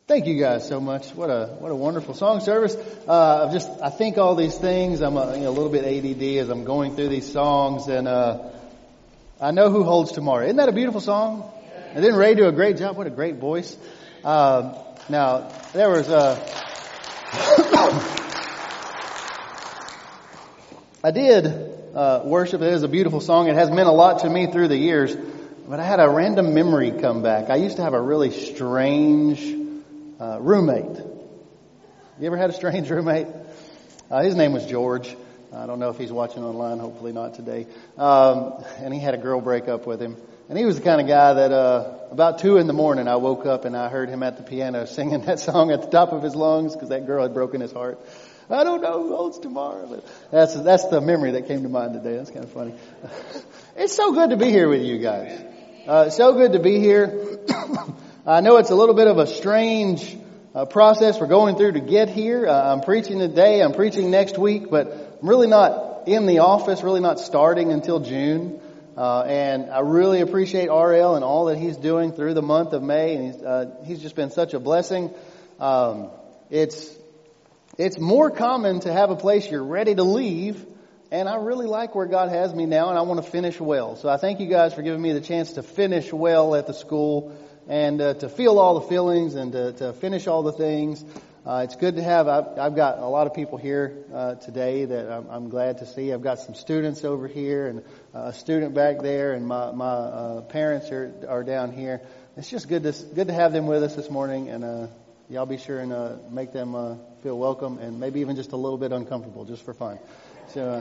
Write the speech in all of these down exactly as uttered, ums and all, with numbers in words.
Thank you guys so much. What a what a wonderful song service. Uh, I've just I think all these things. I'm a, you know, a little bit A D D as I'm going through these songs, and uh, I know who holds tomorrow. Isn't that a beautiful song? And didn't Ray do a great job? What a great voice. Um, now there was uh, I did uh, worship. It is a beautiful song. It has meant a lot to me through the years. But I had a random memory come back. I used to have a really strange Uh, roommate. You ever had a strange roommate? Uh, his name was George. I don't know if he's watching online. Hopefully not today. Um, and he had a girl break up with him. And he was the kind of guy that uh, about two in the morning I woke up and I heard him at the piano singing that song at the top of his lungs because that girl had broken his heart. I don't know who holds tomorrow. But that's that's the memory that came to mind today. That's kind of funny. It's so good to be here with you guys. Uh, so good to be here. I know it's a little bit of a strange uh, process we're going through to get here. Uh, I'm preaching today. I'm preaching next week, but I'm really not in the office, really not starting until June. Uh, and I really appreciate R L and all that he's doing through the month of May. And he's, uh, he's just been such a blessing. Um, it's, it's more common to have a place you're ready to leave. And I really like where God has me now, and I want to finish well. So I thank you guys for giving me the chance to finish well at the school. And uh, to feel all the feelings and to, to finish all the things. Uh, it's good to have, I've, I've got a lot of people here uh, today that I'm, I'm glad to see. I've got some students over here and uh, a student back there, and my, my uh, parents are, are down here. It's just good to, good to have them with us this morning, and uh, y'all be sure and uh, make them uh, feel welcome and maybe even just a little bit uncomfortable, just for fun. So, uh,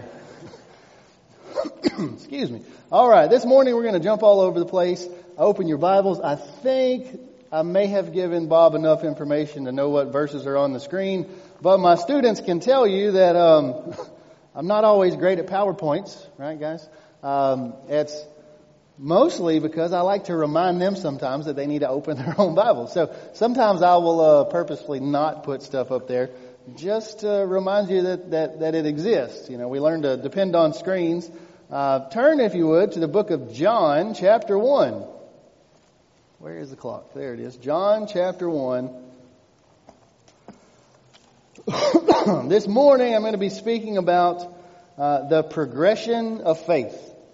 excuse me. All right, this morning we're going to jump all over the place. Open your Bibles. I think I may have given Bob enough information to know what verses are on the screen, but my students can tell you that um, I'm not always great at PowerPoints, right, guys? Um, it's mostly because I like to remind them sometimes that they need to open their own Bible. So sometimes I will uh, purposefully not put stuff up there just to remind you that, that, that it exists. You know, we learn to depend on screens. Uh, turn, if you would, to the book of John, chapter one. Where is the clock? There it is. John chapter one. This morning I'm going to be speaking about uh, the progression of faith.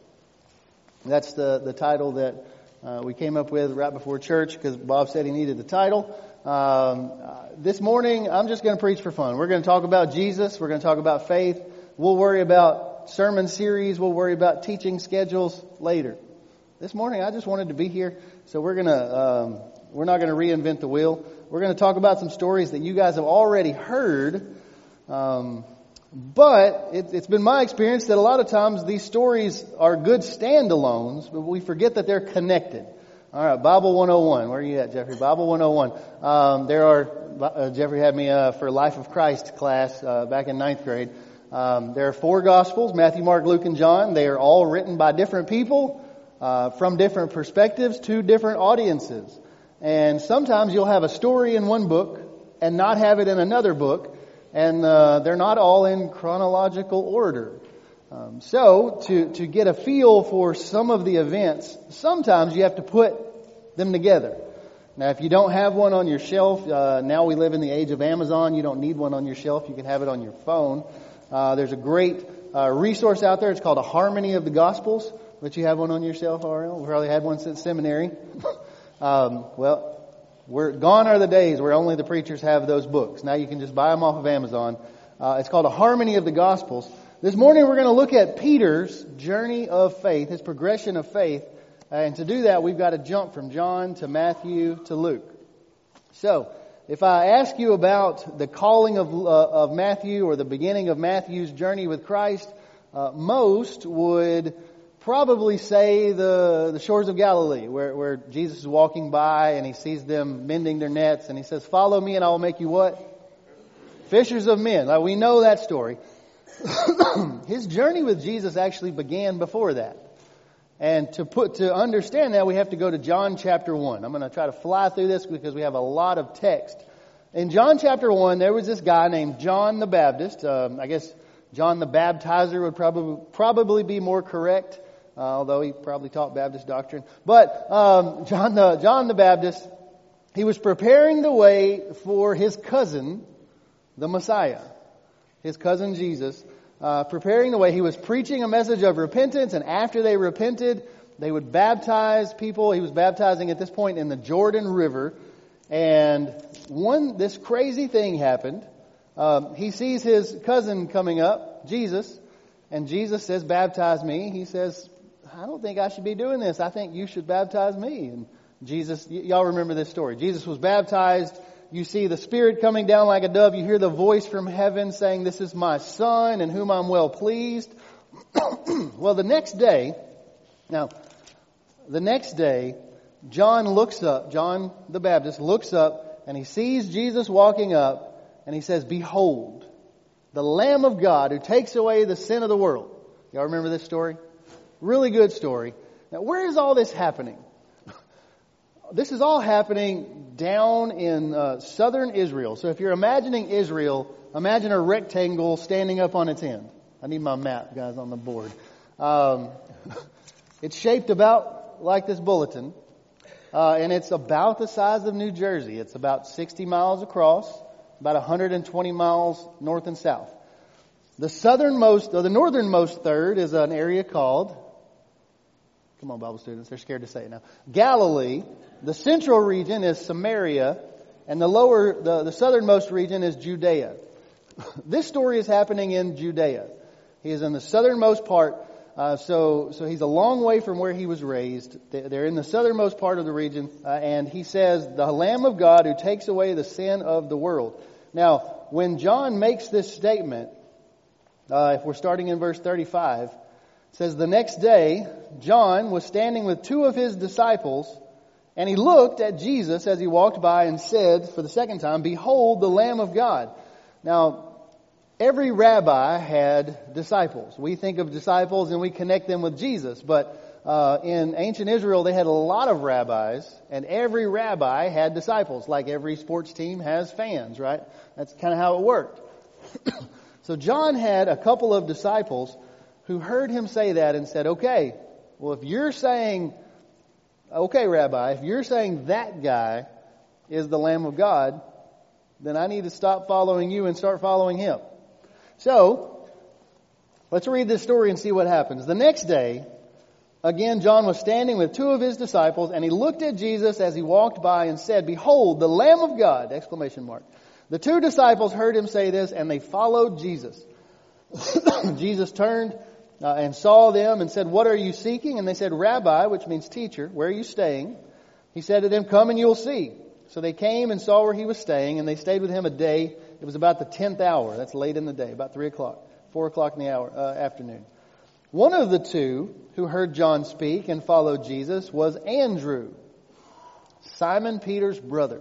That's the, the title that uh, we came up with right before church because Bob said he needed the title. Um, uh, this morning I'm just going to preach for fun. We're going to talk about Jesus. We're going to talk about faith. We'll worry about sermon series. We'll worry about teaching schedules later. This morning, I just wanted to be here, so we're gonna um, we're not gonna reinvent the wheel. We're gonna talk about some stories that you guys have already heard, um, but it, it's been my experience that a lot of times these stories are good standalones, but we forget that they're connected. All right, Bible one oh one. Where are you at, Jeffrey? Bible one oh one. Um, there are uh, Jeffrey had me uh, for Life of Christ class uh, back in ninth grade. Um, there are four Gospels: Matthew, Mark, Luke, and John. They are all written by different people. Uh, from different perspectives to different audiences. And sometimes you'll have a story in one book and not have it in another book, and uh, they're not all in chronological order. Um, so to, to get a feel for some of the events, sometimes you have to put them together. Now, if you don't have one on your shelf, uh, now we live in the age of Amazon. You don't need one on your shelf. You can have it on your phone. Uh, there's a great uh, resource out there. It's called A Harmony of the Gospels. But you have one on yourself, R L? We probably had one since seminary. um, well, we're gone are the days where only the preachers have those books. Now you can just buy them off of Amazon. Uh, it's called A Harmony of the Gospels. This morning we're going to look at Peter's journey of faith, his progression of faith. And to do that, we've got to jump from John to Matthew to Luke. So, if I ask you about the calling of, uh, of Matthew or the beginning of Matthew's journey with Christ, uh, most would probably say the, the shores of Galilee, where, where Jesus is walking by and he sees them mending their nets and he says, "Follow me and I will make you" what? Fishers of men. Like, we know that story. His journey with Jesus actually began before that. And to put, to understand that, we have to go to John chapter one. I'm going to try to fly through this because we have a lot of text. In John chapter one, there was this guy named John the Baptist. Um, I guess John the Baptizer would probably, probably be more correct. Uh, although he probably taught Baptist doctrine. But um, John the John the Baptist he was preparing the way for his cousin, the Messiah, his cousin Jesus, uh, preparing the way. He was preaching a message of repentance, and after they repented, they would baptize people. He was baptizing at this point in the Jordan River. And one, this crazy thing happened. Um, he sees his cousin coming up, Jesus, and Jesus says, baptize me. He says, I don't think I should be doing this. I think you should baptize me. And Jesus, y- y'all remember this story. Jesus was baptized. You see the Spirit coming down like a dove. You hear the voice from heaven saying, this is my Son in whom I'm well pleased. Well, the next day, now, the next day, John looks up, John the Baptist looks up, and he sees Jesus walking up, and he says, behold, the Lamb of God who takes away the sin of the world. Y'all remember this story? Really good story. Now, where is all this happening? This is all happening down in uh, southern Israel. So if you're imagining Israel, imagine a rectangle standing up on its end. I need my map, guys, on the board. Um, it's shaped about like this bulletin. Uh, and it's about the size of New Jersey. It's about sixty miles across, about one hundred twenty miles north and south. The southernmost, or the northernmost third is an area called, come on, Bible students, they're scared to say it now, Galilee. The central region is Samaria, and the lower, the, the southernmost region is Judea. This story is happening in Judea. He is in the southernmost part. Uh, so, so he's a long way from where he was raised. They're in the southernmost part of the region, uh, and he says, the Lamb of God who takes away the sin of the world. Now, when John makes this statement, uh, if we're starting in verse thirty-five, it says, the next day, John was standing with two of his disciples, and he looked at Jesus as he walked by and said, for the second time, behold, the Lamb of God. Now, every rabbi had disciples. We think of disciples and we connect them with Jesus. But uh, in ancient Israel, they had a lot of rabbis, and every rabbi had disciples, like every sports team has fans, right? That's kind of how it worked. So John had a couple of disciples who heard him say that and said, okay, well, if you're saying, okay, Rabbi, if you're saying that guy is the Lamb of God, then I need to stop following you and start following him. So, let's read this story and see what happens. The next day, again, John was standing with two of his disciples, and he looked at Jesus as he walked by and said, behold, the Lamb of God! Exclamation mark. The two disciples heard him say this, and they followed Jesus. Jesus turned uh, and saw them and said, what are you seeking? And they said, Rabbi, which means teacher, where are you staying? He said to them, come and you'll see. So they came and saw where he was staying, and they stayed with him a day. It was about the tenth hour. That's late in the day, about three o'clock, four o'clock in the hour, uh, afternoon. One of the two who heard John speak and followed Jesus was Andrew, Simon Peter's brother.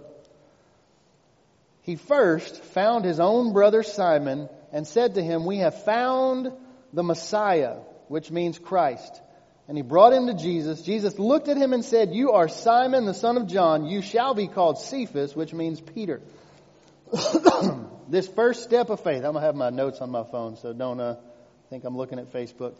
He first found his own brother Simon and said to him, we have found the Messiah, which means Christ. And he brought him to Jesus. Jesus looked at him and said, you are Simon, the son of John. You shall be called Cephas, which means Peter. This first step of faith. I'm going to have my notes on my phone, so don't uh, think I'm looking at Facebook.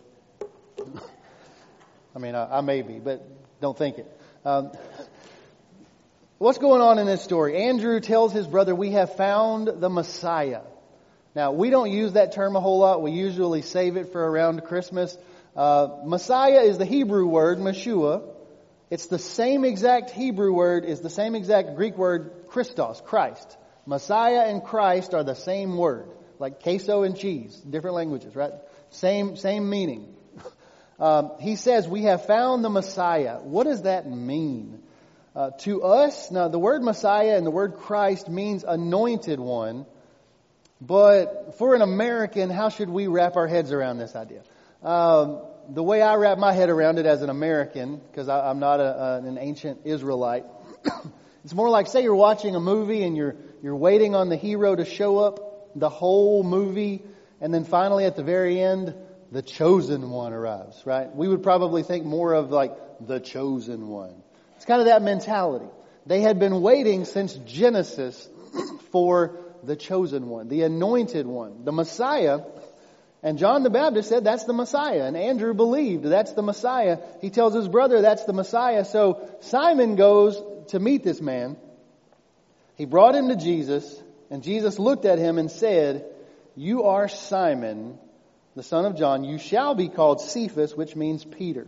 I mean, I, I may be, but don't think it. Um, what's going on in this story? Andrew tells his brother, we have found the Messiah. Now, we don't use that term a whole lot. We usually save it for around Christmas. Uh, Messiah is the Hebrew word, Meshua. It's the same exact Hebrew word, is the same exact Greek word, Christos, Christ. Messiah and Christ are the same word, like queso and cheese, different languages, right? Same, same meaning. Um, he says, we have found the Messiah. What does that mean? Uh, to us, now the word Messiah and the word Christ means anointed one. But for an American, how should we wrap our heads around this idea? Um, the way I wrap my head around it as an American, because I'm not a, a, an ancient Israelite, it's more like, say you're watching a movie and you're you're waiting on the hero to show up the whole movie, and then finally at the very end, the chosen one arrives, right? We would probably think more of like the chosen one. It's kind of that mentality. They had been waiting since Genesis for the chosen one, the anointed one, the Messiah. And John the Baptist said that's the Messiah. And Andrew believed that's the Messiah. He tells his brother that's the Messiah. So Simon goes to meet this man. He brought him to Jesus, and Jesus looked at him and said, "You are Simon, the son of John. You shall be called Cephas," which means Peter.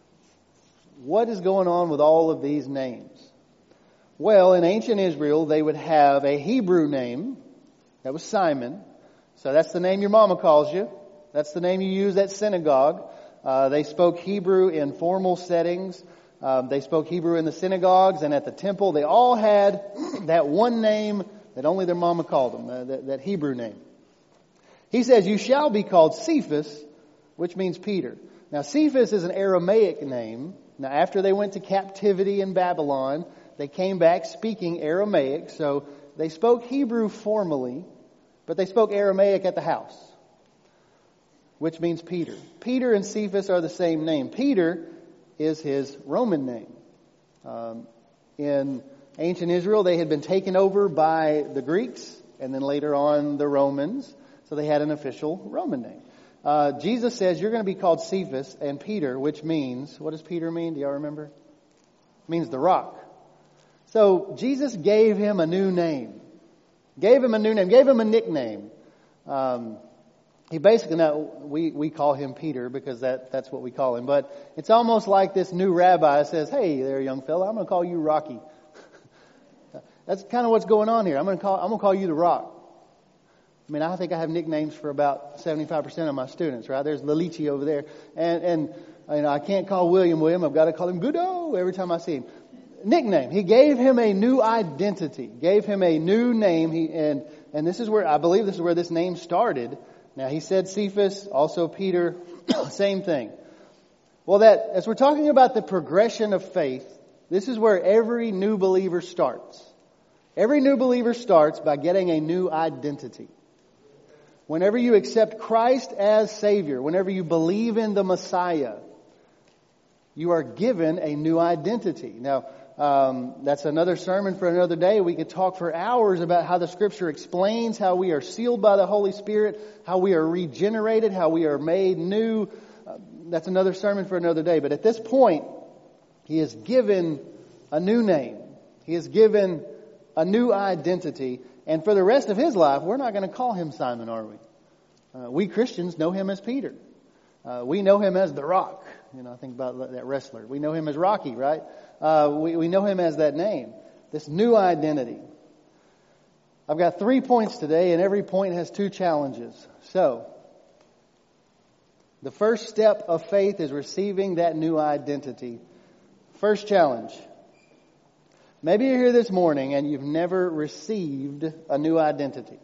What is going on with all of these names? Well, in ancient Israel, they would have a Hebrew name. That was Simon. So that's the name your mama calls you. That's the name you use at synagogue. Uh, they spoke Hebrew in formal settings. Um, they spoke Hebrew in the synagogues and at the temple. They all had that one name that only their mama called them, uh, that, that Hebrew name. He says, "You shall be called Cephas," which means Peter. Now, Cephas is an Aramaic name. Now, after they went to captivity in Babylon, they came back speaking Aramaic. So they spoke Hebrew formally, but they spoke Aramaic at the house, which means Peter. Peter and Cephas are the same name. Peter is his Roman name. Um, in ancient Israel, they had been taken over by the Greeks and then later on the Romans. So they had an official Roman name. Uh, Jesus says, "You're going to be called Cephas," and Peter, which means, what does Peter mean? Do y'all remember? It means the rock. So Jesus gave him a new name. Gave him a new name. Gave him a nickname. Um, he basically, now, we, we call him Peter because that, that's what we call him. But it's almost like this new rabbi says, "Hey there, young fella, I'm going to call you Rocky." That's kind of what's going on here. I'm going to call, I'm going to call you the Rock. I mean, I think I have nicknames for about seventy-five percent of my students, right? There's Lalichi over there. And, and you know, I can't call William William. I've got to call him Goodo every time I see him. Nickname. He gave him a new identity. Gave him a new name. He, and, and this is where, I believe this is where this name started. Now, he said Cephas, also Peter, same thing. Well, that, as we're talking about the progression of faith, this is where every new believer starts. Every new believer starts by getting a new identity. Whenever you accept Christ as Savior, whenever you believe in the Messiah, you are given a new identity. Now, um, that's another sermon for another day. We could talk for hours about how the Scripture explains how we are sealed by the Holy Spirit, how we are regenerated, how we are made new. Uh, that's another sermon for another day. But at this point, He is given a new name. He is given a new identity. And for the rest of his life, we're not going to call him Simon, are we? Uh, we Christians know him as Peter. Uh, we know him as the Rock. You know, I think about that wrestler. We know him as Rocky, right? Uh, we, we know him as that name. This new identity. I've got three points today, and every point has two challenges. So, the first step of faith is receiving that new identity. First challenge. Maybe you're here this morning and you've never received a new identity.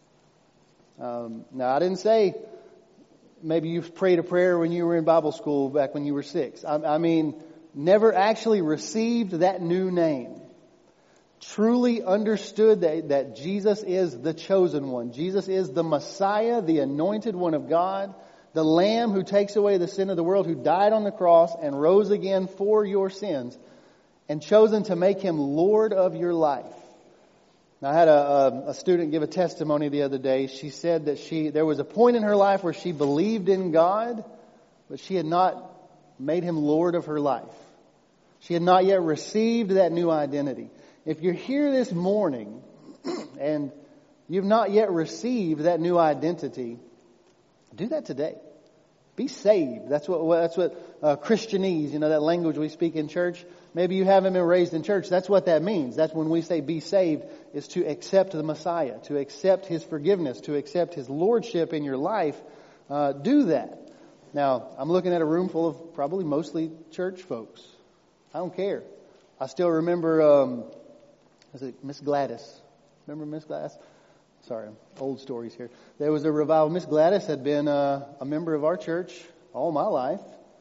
Um, now, I didn't say maybe you've prayed a prayer when you were in Bible school back when you were six. I, I mean, never actually received that new name. Truly understood that, that Jesus is the chosen one. Jesus is the Messiah, the anointed one of God, the Lamb who takes away the sin of the world, who died on the cross and rose again for your sins, and chosen to make him Lord of your life. Now, I had a, a, a student give a testimony the other day. She said that she there was a point in her life where she believed in God, but she had not made him Lord of her life. She had not yet received that new identity. If you're here this morning and you've not yet received that new identity, do that today. Be saved. That's what that's what uh, Christianese, you know, that language we speak in church. Maybe you haven't been raised in church. That's what that means. That's when we say be saved, is to accept the Messiah, to accept His forgiveness, to accept His lordship in your life. Uh, do that. Now, I'm looking at a room full of probably mostly church folks. I don't care. I still remember, um, was it Miss Gladys? Remember Miss Gladys? Sorry, old stories here. There was a revival. Miss Gladys had been uh, a member of our church all my life.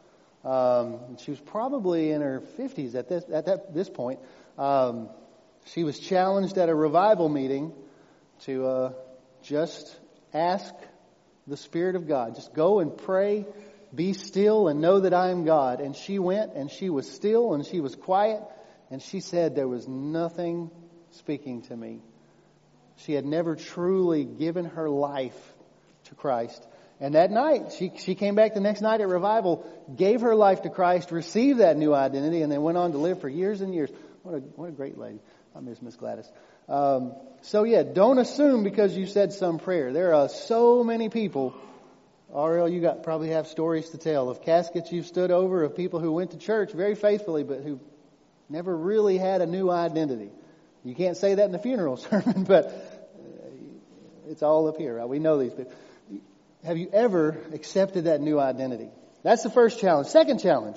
Um, she was probably in her fifties at this at that this point. Um, she was challenged at a revival meeting to uh, just ask the Spirit of God. Just go and pray, be still, and know that I am God. And she went, and she was still, and she was quiet, and she said there was nothing speaking to me. She had never truly given her life to Christ. And that night, she she came back the next night at revival, gave her life to Christ, received that new identity, and then went on to live for years and years. What a what a great lady. I miss Miss Gladys. Um, so yeah, don't assume because you said some prayer. There are so many people. Ariel, you got probably have stories to tell of caskets you've stood over, of people who went to church very faithfully, but who never really had a new identity. You can't say that in the funeral sermon, but it's all up here, right? We know these people. Have you ever accepted that new identity? That's the first challenge. Second challenge.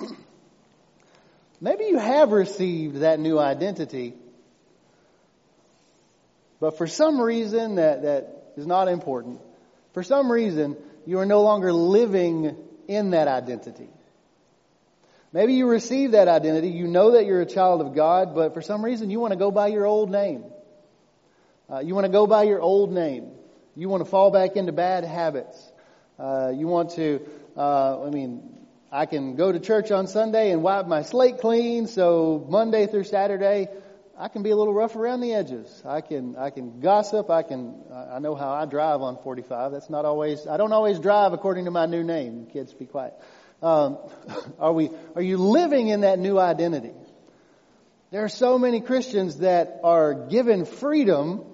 Maybe you have received that new identity, but for some reason that, that is not important, for some reason you are no longer living in that identity. Maybe you received that identity, you know that you're a child of God, but for some reason you want to go by your old name. Uh, you want to go by your old name. You want to fall back into bad habits. Uh, you want to, uh, I mean, I can go to church on Sunday and wipe my slate clean, so Monday through Saturday, I can be a little rough around the edges. I can, I can gossip. I can, I know how I drive on forty-five. That's not always, I don't always drive according to my new name. Kids, be quiet. Um, are we, are you living in that new identity? There are so many Christians that are given freedom.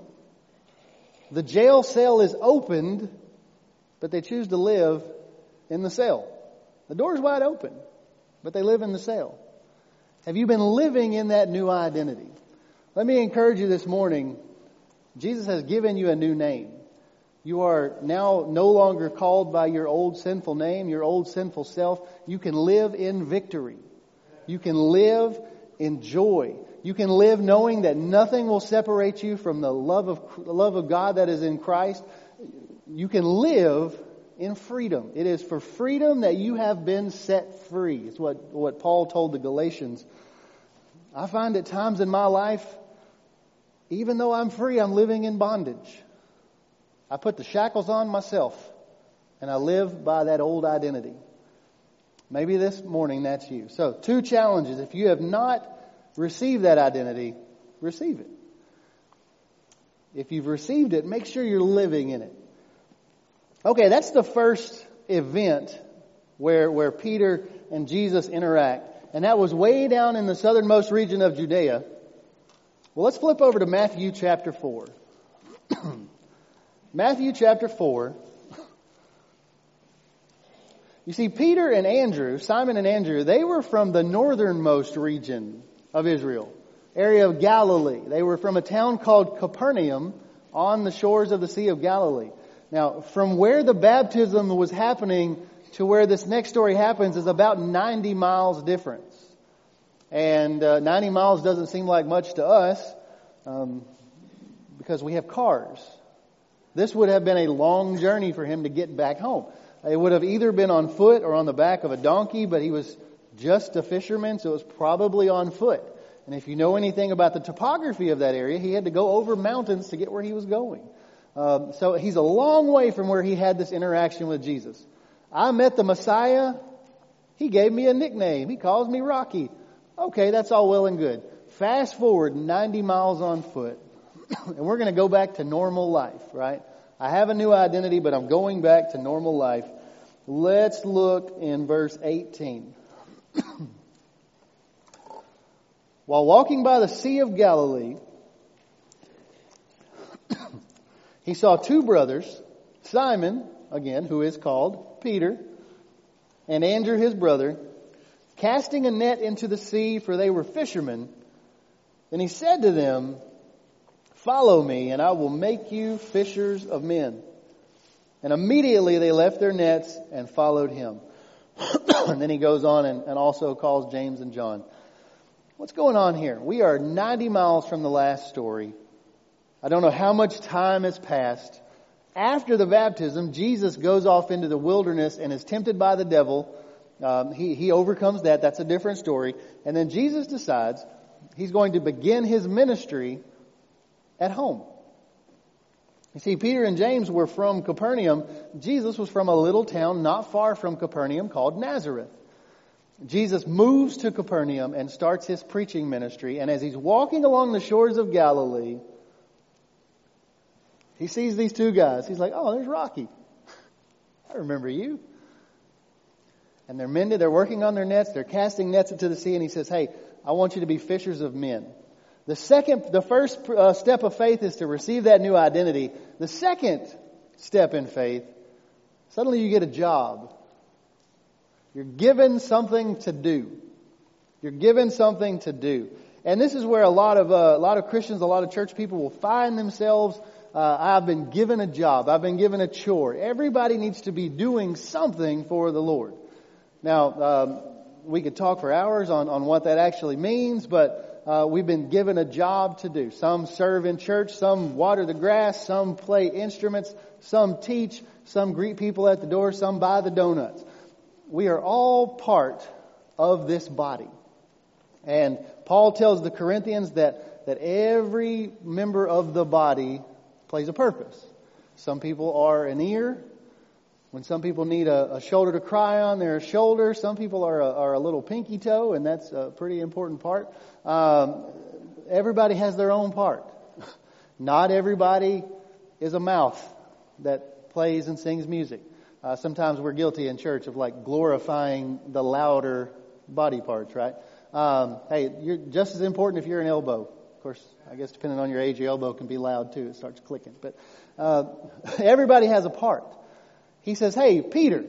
The jail cell is opened, but they choose to live in the cell. The door's wide open, but they live in the cell. Have you been living in that new identity? Let me encourage you this morning. Jesus has given you a new name. You are now no longer called by your old sinful name, your old sinful self. You can live in victory. You can live in joy. You can live knowing that nothing will separate you from the love of the love of God that is in Christ. You can live in freedom. It is for freedom that you have been set free. It's what, what Paul told the Galatians. I find at times in my life, even though I'm free, I'm living in bondage. I put the shackles on myself and I live by that old identity. Maybe this morning that's you. So, two challenges. If you have not received that identity, receive it. If you've received it, make sure you're living in it. Okay, that's the first event where, where Peter and Jesus interact. And that was way down in the southernmost region of Judea. Well, let's flip over to Matthew chapter four. Matthew chapter four. You see, Peter and Andrew, Simon and Andrew, they were from the northernmost region of Israel, area of Galilee. They were from a town called Capernaum on the shores of the Sea of Galilee. Now, from where the baptism was happening to where this next story happens is about ninety miles difference. And uh, ninety miles doesn't seem like much to us um, because we have cars. This would have been a long journey for him to get back home. It would have either been on foot or on the back of a donkey, but he was just a fisherman, so it was probably on foot. And if you know anything about the topography of that area, he had to go over mountains to get where he was going. Um, so he's a long way from where he had this interaction with Jesus. I met the Messiah. He gave me a nickname. He calls me Rocky. Okay, that's all well and good. Fast forward ninety miles on foot, and we're going to go back to normal life, right? I have a new identity, but I'm going back to normal life. Let's look in verse eighteen. While walking by the Sea of Galilee, he saw two brothers, Simon, again, who is called Peter, and Andrew his brother, casting a net into the sea, for they were fishermen. And he said to them, "Follow me, and I will make you fishers of men." And immediately they left their nets and followed him. And then he goes on and, and also calls James and John. What's going on here? We are ninety miles from the last story. I don't know how much time has passed. After the baptism, Jesus goes off into the wilderness and is tempted by the devil. Um, he, he overcomes that. That's a different story. And then Jesus decides he's going to begin his ministry at home. You see, Peter and James were from Capernaum. Jesus was from a little town not far from Capernaum called Nazareth. Jesus moves to Capernaum and starts his preaching ministry. And as he's walking along the shores of Galilee, he sees these two guys. He's like, "Oh, there's Rocky. I remember you." And they're mended. They're working on their nets. They're casting nets into the sea. And he says, "Hey, I want you to be fishers of men." The second, the first uh, step of faith is to receive that new identity. The second step in faith, suddenly you get a job. You're given something to do. You're given something to do. And this is where a lot of uh, a lot of Christians, a lot of church people will find themselves. Uh, I've been given a job. I've been given a chore. Everybody needs to be doing something for the Lord. Now, um, we could talk for hours on, on what that actually means, but uh, we've been given a job to do. Some serve in church, some water the grass, some play instruments, some teach, some greet people at the door, some buy the donuts. We are all part of this body. And Paul tells the Corinthians that, that every member of the body plays a purpose. Some people are an ear. When some people need a, a shoulder to cry on, they're a shoulder. Some people are a, are a little pinky toe, and that's a pretty important part. Um, everybody has their own part. Not everybody is a mouth that plays and sings music. Uh, sometimes we're guilty in church of like glorifying the louder body parts, right? Um, hey, you're just as important if you're an elbow. Of course, I guess depending on your age, your elbow can be loud too. It starts clicking. But uh, everybody has a part. He says, hey, Peter,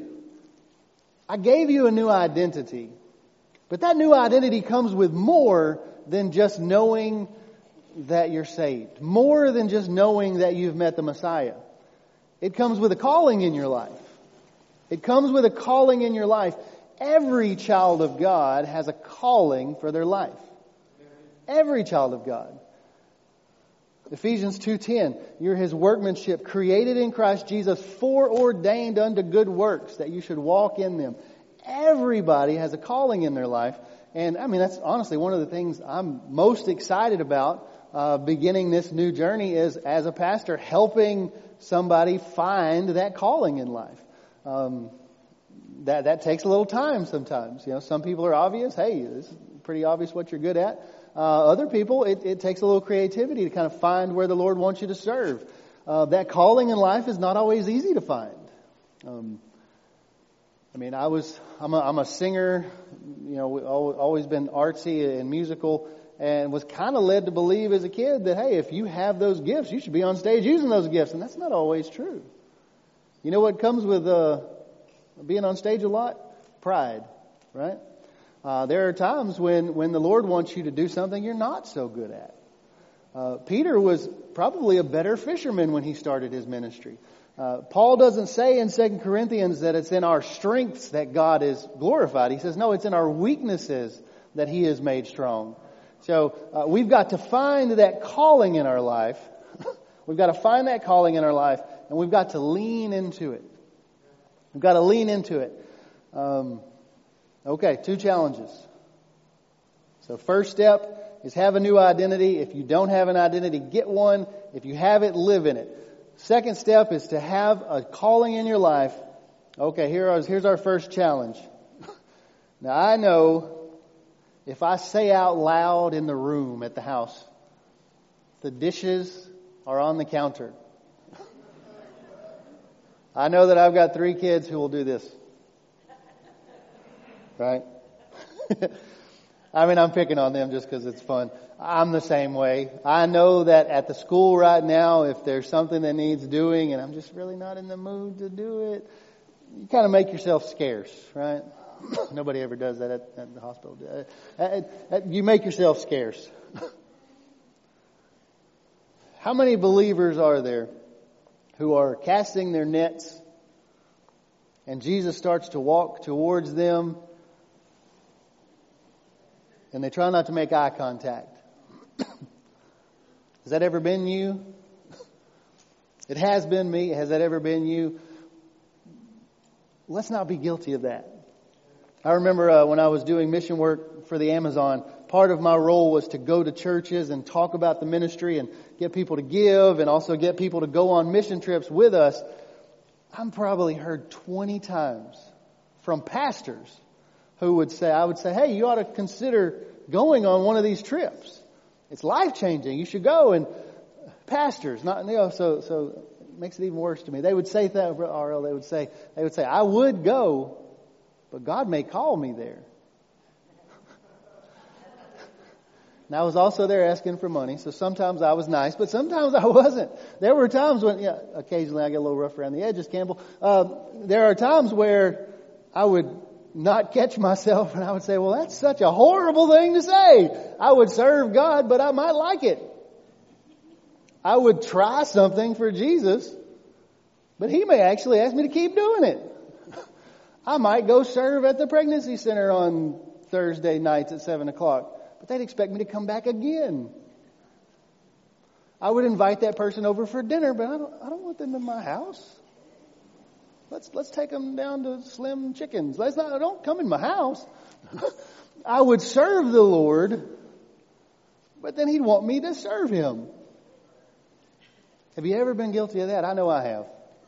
I gave you a new identity. But that new identity comes with more than just knowing that you're saved. More than just knowing that you've met the Messiah. It comes with a calling in your life. It comes with a calling in your life. Every child of God has a calling for their life. Every child of God. Ephesians two ten, you're His workmanship, created in Christ Jesus, foreordained unto good works, that you should walk in them. Everybody has a calling in their life. And I mean, that's honestly one of the things I'm most excited about uh, beginning this new journey is, as a pastor, helping somebody find that calling in life. Um, that that takes a little time sometimes. You know, some people are obvious. Hey, this is pretty obvious what you're good at. Uh, other people, it, it takes a little creativity to kind of find where the Lord wants you to serve. Uh, that calling in life is not always easy to find. Um, I mean, I was, I'm a, I'm a singer, you know, always been artsy and musical, and was kind of led to believe as a kid that, hey, if you have those gifts, you should be on stage using those gifts. And that's not always true. You know what comes with uh, being on stage a lot? Pride, right? Uh, there are times when, when the Lord wants you to do something you're not so good at. Uh, Peter was probably a better fisherman when he started his ministry. Uh, Paul doesn't say in Second Corinthians that it's in our strengths that God is glorified. He says, no, it's in our weaknesses that He is made strong. So uh, we've got to find that calling in our life. We've got to find that calling in our life, and we've got to lean into it. We've got to lean into it. Um, Okay, two challenges. So first step is have a new identity. If you don't have an identity, get one. If you have it, live in it. Second step is to have a calling in your life. Okay, here is, here's our first challenge. Now I know if I say out loud in the room at the house, the dishes are on the counter. I know that I've got three kids who will do this. Right? I mean, I'm picking on them just because it's fun. I'm the same way. I know that at the school right now, if there's something that needs doing and I'm just really not in the mood to do it, you kind of make yourself scarce, right? Nobody ever does that at, at the hospital. You make yourself scarce. How many believers are there who are casting their nets and Jesus starts to walk towards them and they try not to make eye contact? Has that ever been you? It has been me. Has that ever been you? Let's not be guilty of that. I remember uh, when I was doing mission work for the Amazon, part of my role was to go to churches and talk about the ministry and get people to give and also get people to go on mission trips with us. I'm probably heard twenty times from pastors who would say, I would say, hey, you ought to consider going on one of these trips. It's life-changing. You should go. And pastors, not, you know, so, so it makes it even worse to me. They would say that, R L, they would say, they would say, I would go, but God may call me there. And I was also there asking for money. So sometimes I was nice, but sometimes I wasn't. There were times when, yeah, occasionally I get a little rough around the edges, Campbell. Uh, there are times where I would not catch myself and I would say, well, that's such a horrible thing to say. I would serve God, but I might like it. I would try something for Jesus, but He may actually ask me to keep doing it. I might go serve at the pregnancy center on Thursday nights at seven o'clock. But they'd expect me to come back again. I would invite that person over for dinner, but I don't, I don't want them in my house. Let's, let's take them down to Slim Chickens. Let's not, don't come in my house. I would serve the Lord, but then He'd want me to serve Him. Have you ever been guilty of that? I know I have.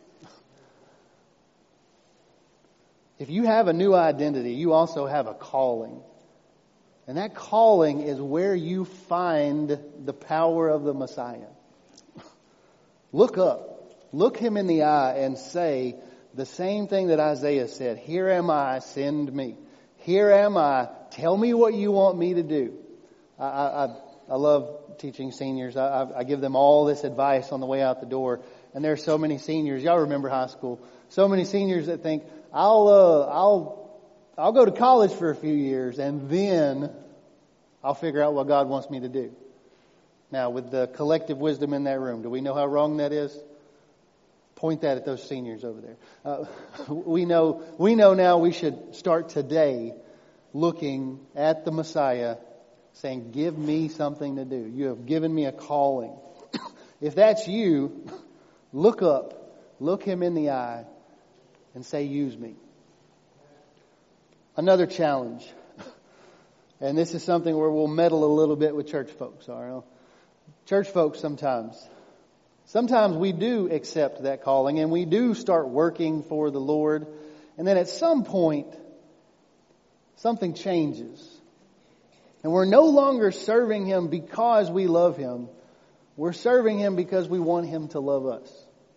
If you have a new identity, you also have a calling. And that calling is where you find the power of the Messiah. Look up. Look Him in the eye and say the same thing that Isaiah said. Here am I, send me. Here am I, tell me what you want me to do. I, I, I love teaching seniors. I, I give them all this advice on the way out the door. And there are so many seniors. Y'all remember high school. So many seniors that think, I'll, uh, I'll, I'll go to college for a few years and then I'll figure out what God wants me to do. Now, with the collective wisdom in that room, do we know how wrong that is? Point that at those seniors over there. Uh, we know, we know now we should start today looking at the Messiah saying, give me something to do. You have given me a calling. If that's you, look up, look Him in the eye and say, use me. Another challenge. And this is something where we'll meddle a little bit with church folks. All right? Church folks sometimes. Sometimes we do accept that calling and we do start working for the Lord. And then at some point, something changes. And we're no longer serving Him because we love Him. We're serving Him because we want Him to love us.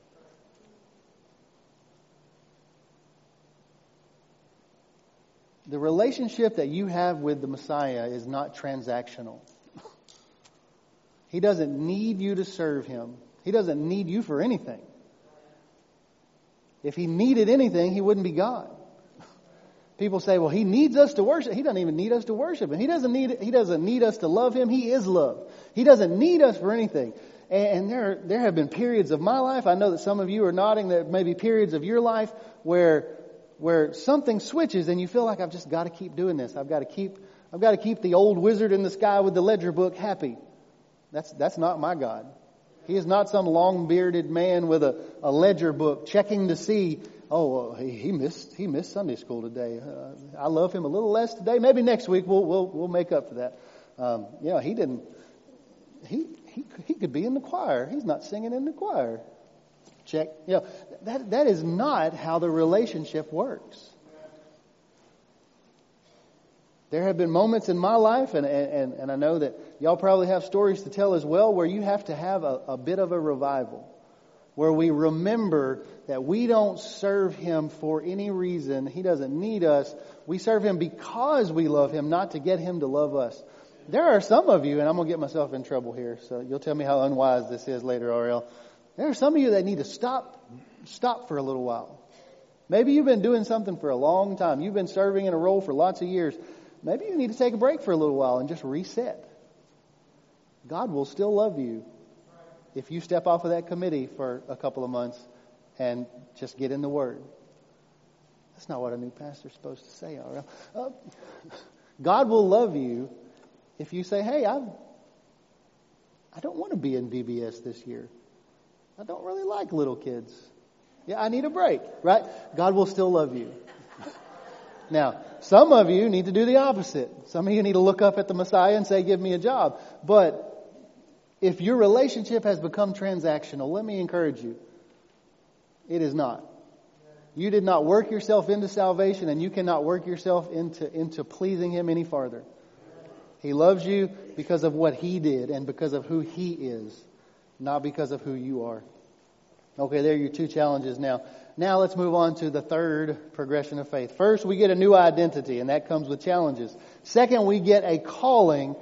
The relationship that you have with the Messiah is not transactional. He doesn't need you to serve Him. He doesn't need you for anything. If He needed anything, He wouldn't be God. People say, well, He needs us to worship. He doesn't even need us to worship Him. He doesn't need, He doesn't need us to love Him. He is love. He doesn't need us for anything. And there, there have been periods of my life. I know that some of you are nodding. There may be periods of your life where where something switches and you feel like I've just got to keep doing this. I've got to keep, I've got to keep the old wizard in the sky with the ledger book happy. That's, that's not my God. He is not some long-bearded man with a, a ledger book checking to see, oh, well, he, he missed, he missed Sunday school today. Uh, I love him a little less today. Maybe next week we'll, we'll, we'll make up for that. Um, you know, he didn't, he, he, he could be in the choir. He's not singing in the choir. Check. You know, that, that is not how the relationship works. There have been moments in my life, and, and, and I know that y'all probably have stories to tell as well, where you have to have a, a bit of a revival. Where we remember that we don't serve Him for any reason. He doesn't need us. We serve Him because we love Him, not to get Him to love us. There are some of you, and I'm going to get myself in trouble here, so you'll tell me how unwise this is later, Ariel. There are some of you that need to stop, stop for a little while. Maybe you've been doing something for a long time. You've been serving in a role for lots of years. Maybe you need to take a break for a little while and just reset. God will still love you if you step off of that committee for a couple of months and just get in the Word. That's not what a new pastor's supposed to say, Ariel. Uh, God will love you if you say, hey, I'm, I don't want to be in V B S this year. I don't really like little kids. Yeah, I need a break, right? God will still love you. Now, some of you need to do the opposite. Some of you need to look up at the Messiah and say, give me a job. But if your relationship has become transactional, let me encourage you. It is not. You did not work yourself into salvation, and you cannot work yourself into, into pleasing Him any farther. He loves you because of what He did and because of who He is, not because of who you are. Okay, there are your two challenges now. Now let's move on to the third progression of faith. First, we get a new identity, and that comes with challenges. Second, we get a calling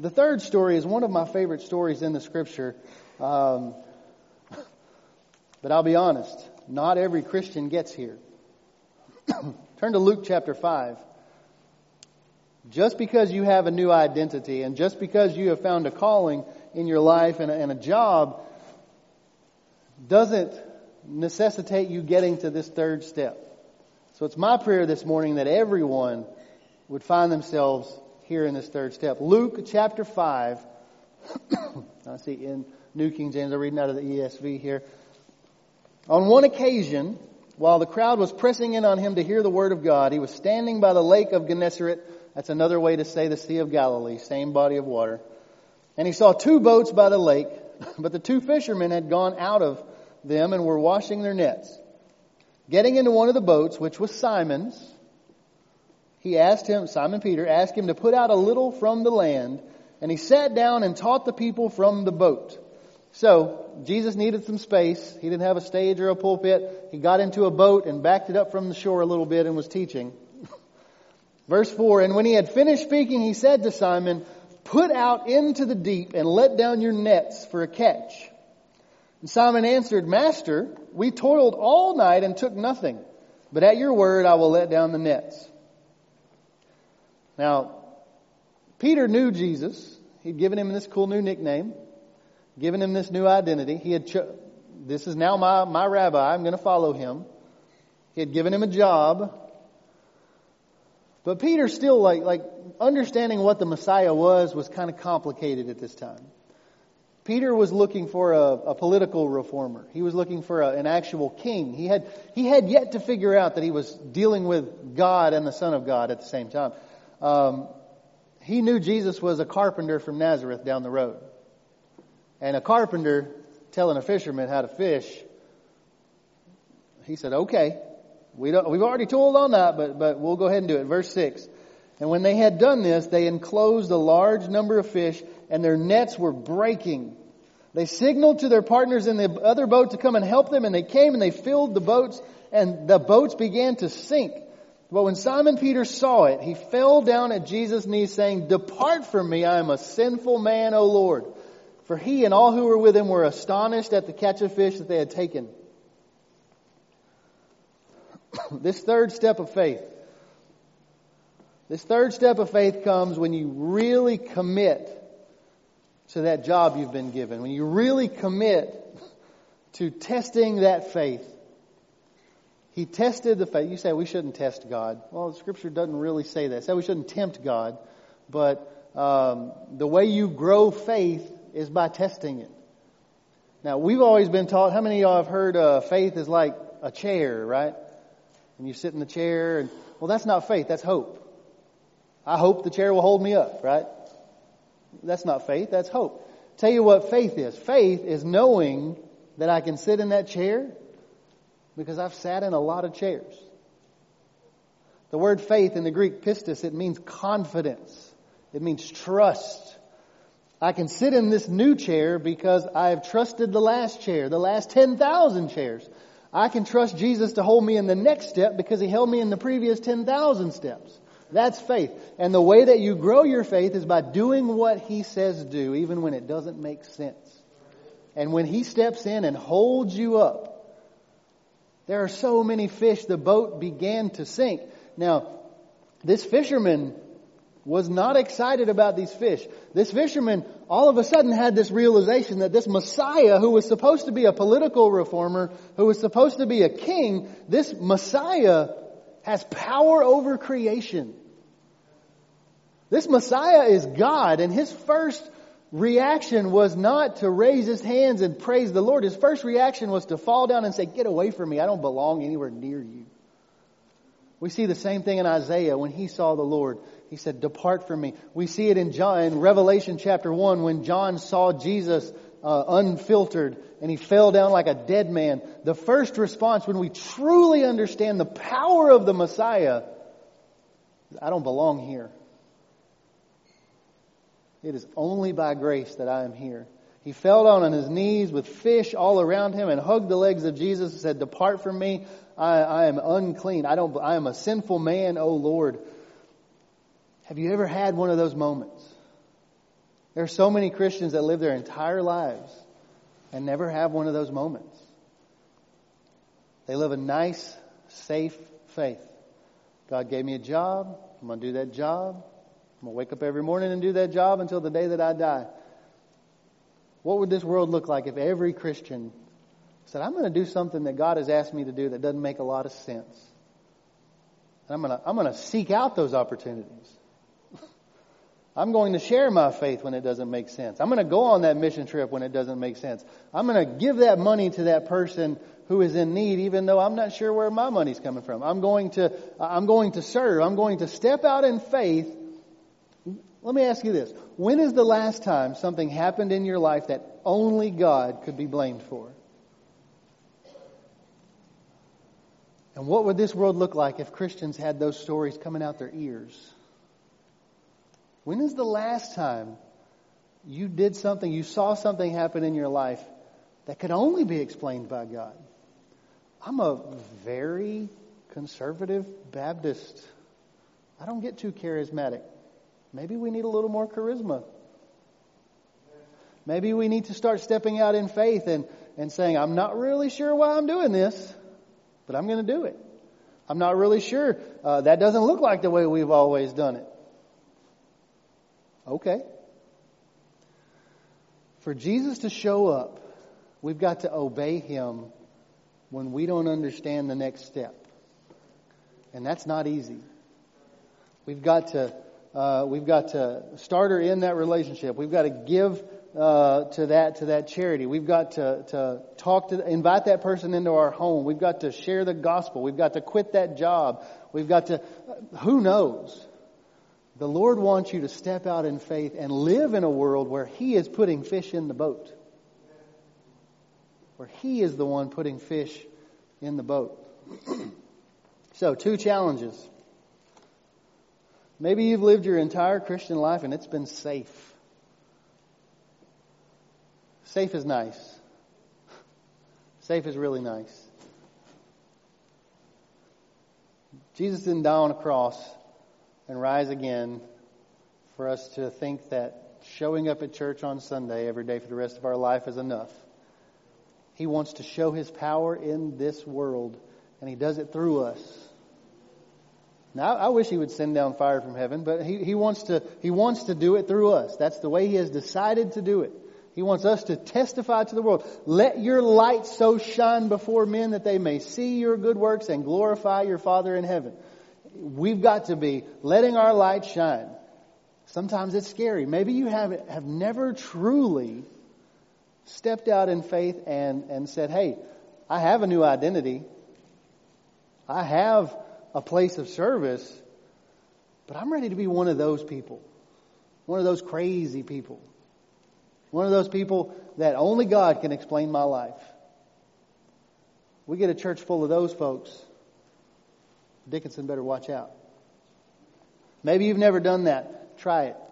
The third story is one of my favorite stories in the Scripture. Um, but I'll be honest, not every Christian gets here. Turn to Luke chapter five. Just because you have a new identity and just because you have found a calling in your life and a, and a job doesn't necessitate you getting to this third step. So it's my prayer this morning that everyone would find themselves here in this third step. Luke chapter five. I see in New King James, I'm reading out of the E S V here. On one occasion, while the crowd was pressing in on him to hear the word of God, he was standing by the lake of Gennesaret. That's another way to say the Sea of Galilee, same body of water. And he saw two boats by the lake, but the two fishermen had gone out of them and were washing their nets. Getting into one of the boats, which was Simon's, he asked him, Simon Peter, asked him to put out a little from the land, and he sat down and taught the people from the boat. So, Jesus needed some space. He didn't have a stage or a pulpit. He got into a boat and backed it up from the shore a little bit and was teaching. Verse four, and when he had finished speaking, he said to Simon, put out into the deep and let down your nets for a catch. And Simon answered, Master, we toiled all night and took nothing, but at your word I will let down the nets. Now, Peter knew Jesus. He'd given him this cool new nickname, given him this new identity. He had, cho- this is now my, my rabbi, I'm going to follow him. He had given him a job. But Peter still, like, like understanding what the Messiah was, was kind of complicated at this time. Peter was looking for a, a political reformer. He was looking for a, an actual king. He had, he had yet to figure out that he was dealing with God and the Son of God at the same time. Um, he knew Jesus was a carpenter from Nazareth down the road. And a carpenter telling a fisherman how to fish, he said, okay. We don't, we've already toiled on that, but, but we'll go ahead and do it. Verse six. And when they had done this, they enclosed a large number of fish, and their nets were breaking. They signaled to their partners in the other boat to come and help them, and they came and they filled the boats, and the boats began to sink. But when Simon Peter saw it, he fell down at Jesus' knees, saying, depart from me, I am a sinful man, O Lord. For he and all who were with him were astonished at the catch of fish that they had taken. This third step of faith. This third step of faith comes when you really commit to that job you've been given. When you really commit to testing that faith. He tested the faith. You say we shouldn't test God. Well, the Scripture doesn't really say that. It says we shouldn't tempt God. But um, the way you grow faith is by testing it. Now, we've always been taught, how many of y'all have heard uh, faith is like a chair, right? And you sit in the chair and, well, that's not faith, that's hope. I hope the chair will hold me up, right? That's not faith, that's hope. Tell you what faith is. Faith is knowing that I can sit in that chair because I've sat in a lot of chairs. The word faith in the Greek pistis, it means confidence. It means trust. I can sit in this new chair because I have trusted the last chair, the last ten thousand chairs. I can trust Jesus to hold me in the next step because He held me in the previous ten thousand steps. That's faith. And the way that you grow your faith is by doing what He says do, even when it doesn't make sense. And when He steps in and holds you up, there are so many fish, the boat began to sink. Now, this fisherman was not excited about these fish. This fisherman all of a sudden had this realization that this Messiah, who was supposed to be a political reformer, who was supposed to be a king, this Messiah has power over creation. This Messiah is God, and his first reaction was not to raise his hands and praise the Lord. His first reaction was to fall down and say, get away from me. I don't belong anywhere near you. We see the same thing in Isaiah when he saw the Lord. He said, depart from me. We see it in John, in Revelation chapter one when John saw Jesus uh, unfiltered and he fell down like a dead man. The first response when we truly understand the power of the Messiah is, I don't belong here. It is only by grace that I am here. He fell down on his knees with fish all around him and hugged the legs of Jesus and said, depart from me. I, I am unclean. I don't, I am a sinful man, O Lord. Have you ever had one of those moments? There are so many Christians that live their entire lives and never have one of those moments. They live a nice, safe faith. God gave me a job. I'm going to do that job. I'm going to wake up every morning and do that job until the day that I die. What would this world look like if every Christian said, I'm going to do something that God has asked me to do that doesn't make a lot of sense. And I'm going to, I'm going to seek out those opportunities. I'm going to share my faith when it doesn't make sense. I'm going to go on that mission trip when it doesn't make sense. I'm going to give that money to that person who is in need, even though I'm not sure where my money's coming from. I'm going to, I'm going to serve. I'm going to step out in faith. Let me ask you this. When is the last time something happened in your life that only God could be blamed for? And what would this world look like if Christians had those stories coming out their ears? When is the last time you did something, you saw something happen in your life that could only be explained by God? I'm a very conservative Baptist. I don't get too charismatic. Maybe we need a little more charisma. Maybe we need to start stepping out in faith and, and saying, I'm not really sure why I'm doing this, but I'm going to do it. I'm not really sure. Uh, that doesn't look like the way we've always done it. Okay. For Jesus to show up, we've got to obey Him when we don't understand the next step. And that's not easy. We've got to, uh, we've got to start her in that relationship. We've got to give uh, to that, to that charity. We've got to, to talk to, invite that person into our home. We've got to share the gospel. We've got to quit that job. We've got to, who knows? The Lord wants you to step out in faith and live in a world where He is putting fish in the boat. Where He is the one putting fish in the boat. So, two challenges. Maybe you've lived your entire Christian life and it's been safe. Safe is nice. Safe is really nice. Jesus didn't die on a cross and rise again for us to think that showing up at church on Sunday every day for the rest of our life is enough. He wants to show His power in this world, and He does it through us. Now, I wish He would send down fire from heaven, but He, he wants to, He wants to do it through us. That's the way He has decided to do it. He wants us to testify to the world. Let your light so shine before men that they may see your good works and glorify your Father in heaven. We've got to be letting our light shine. Sometimes it's scary. Maybe you have, have never truly stepped out in faith and, and said, hey, I have a new identity. I have a place of service, but I'm ready to be one of those people. One of those crazy people. One of those people that only God can explain my life. We get a church full of those folks. Dickinson better watch out. Maybe you've never done that. Try it.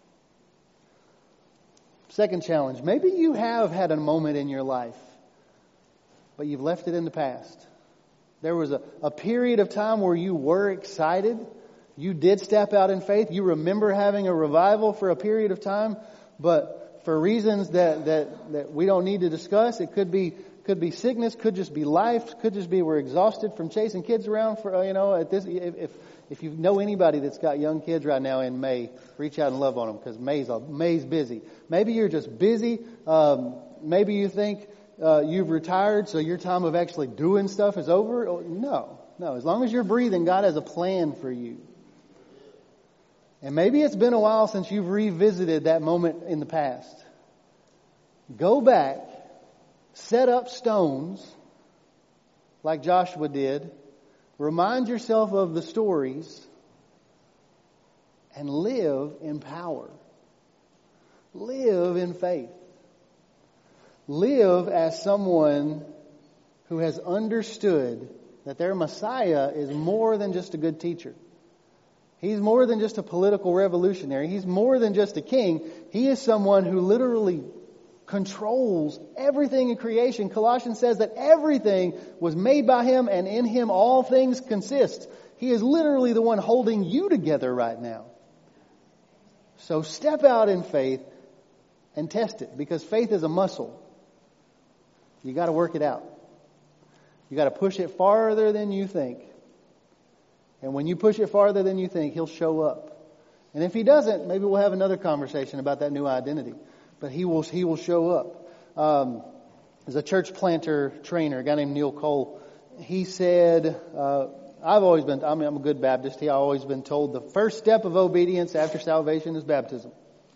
Second challenge. Maybe you have had a moment in your life, but you've left it in the past. There was a, a period of time where you were excited. You did step out in faith. You remember having a revival for a period of time, but for reasons that, that, that we don't need to discuss, it could be Could be sickness, could just be life, could just be we're exhausted from chasing kids around for, you know, at this, if, if you know anybody that's got young kids right now in May, reach out and love on them because May's, May's busy. Maybe you're just busy. Um, maybe you think, uh, you've retired so your time of actually doing stuff is over. No, no. As long as you're breathing, God has a plan for you. And maybe it's been a while since you've revisited that moment in the past. Go back. Set up stones like Joshua did. Remind yourself of the stories and live in power. Live in faith. Live as someone who has understood that their Messiah is more than just a good teacher. He's more than just a political revolutionary. He's more than just a king. He is someone who literally controls everything in creation. Colossians says that everything was made by Him and in Him all things consist. He is literally the one holding you together right now. So step out in faith and test it, because faith is a muscle. You got to work it out. You got to push it farther than you think. And when you push it farther than you think, He'll show up. And if He doesn't, maybe we'll have another conversation about that new identity. But He will, He will show up. Um, there's a church planter trainer, a guy named Neil Cole. He said, uh, I've always been, I mean, I'm a good Baptist. He, I've always been told the first step of obedience after salvation is baptism.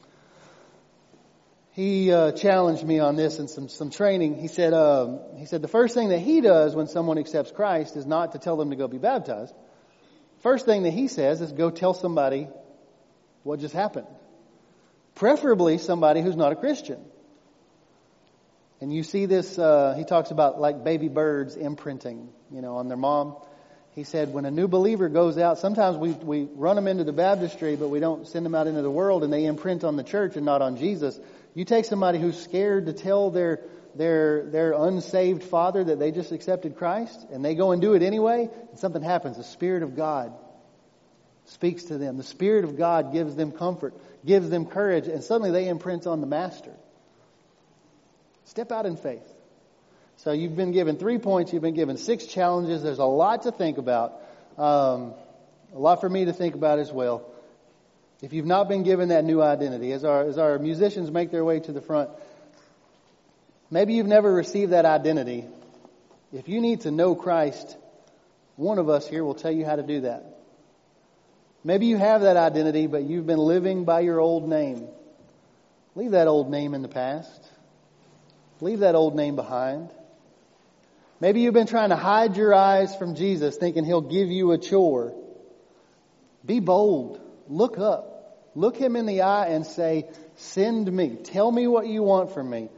He uh, challenged me on this in some, some training. He said, um, he said the first thing that he does when someone accepts Christ is not to tell them to go be baptized. First thing that he says is go tell somebody what just happened. Preferably somebody who's not a Christian. And you see this, uh, he talks about like baby birds imprinting, you know, on their mom. He said when a new believer goes out, sometimes we, we run them into the baptistry, but we don't send them out into the world, and they imprint on the church and not on Jesus. You take somebody who's scared to tell their their their unsaved father that they just accepted Christ, and they go and do it anyway, and something happens. The Spirit of God speaks to them. The Spirit of God gives them comfort, gives them courage, and suddenly they imprint on the Master. Step out in faith. So you've been given three points. You've been given six challenges. There's a lot to think about. Um, a lot for me to think about as well. If you've not been given that new identity, as our, as our musicians make their way to the front, maybe you've never received that identity. If you need to know Christ, one of us here will tell you how to do that. Maybe you have that identity, but you've been living by your old name. Leave that old name in the past. Leave that old name behind. Maybe you've been trying to hide your eyes from Jesus, thinking He'll give you a chore. Be bold. Look up. Look Him in the eye and say, send me. Tell me what you want from me.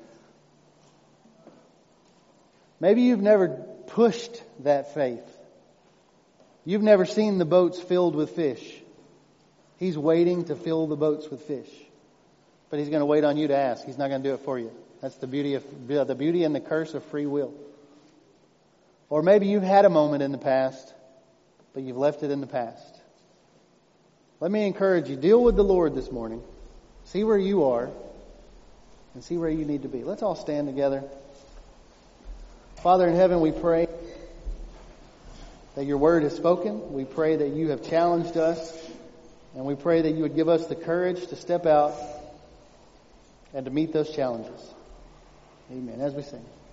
Maybe you've never pushed that faith. You've never seen the boats filled with fish. He's waiting to fill the boats with fish. But He's going to wait on you to ask. He's not going to do it for you. That's the beauty of the beauty and the curse of free will. Or maybe you've had a moment in the past, but you've left it in the past. Let me encourage you, deal with the Lord this morning. See where you are and see where you need to be. Let's all stand together. Father in heaven, we pray that your word is spoken. We pray that you have challenged us, and we pray that you would give us the courage to step out and to meet those challenges. Amen. As we sing.